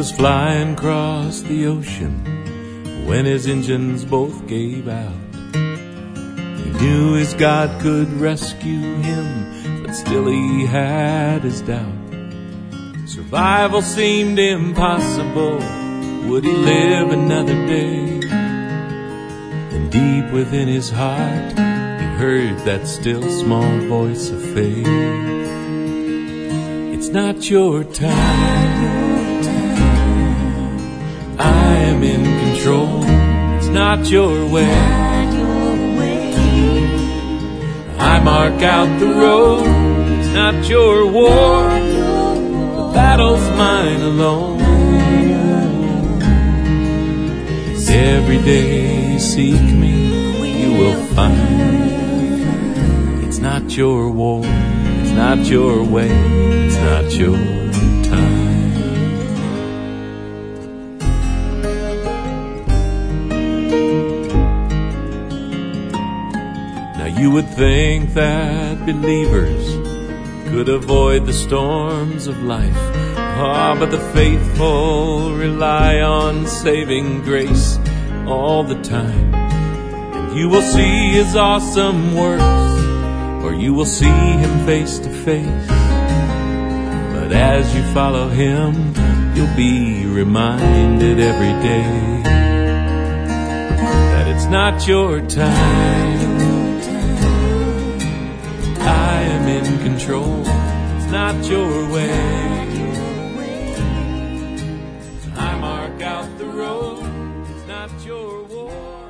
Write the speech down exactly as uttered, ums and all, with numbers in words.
was flying across the ocean when his engines both gave out. He knew his God could rescue him, but still he had his doubt. Survival seemed impossible. Would he live another day? And deep within his heart, he heard that still small voice of faith. It's not your time, I am in control. It's not your way, I mark out the road. It's not your war, the battle's mine alone. Every day you seek me, you will find. It's not your war, it's not your way, it's not your time. Now you would think that believers could avoid the storms of life. Ah, but the faithful rely on saving grace all the time. And you will see his awesome works, or you will see him face to face. But as you follow him, you'll be reminded every day that it's not your time. I am in control, it's not your way. Out the road, it's not your war.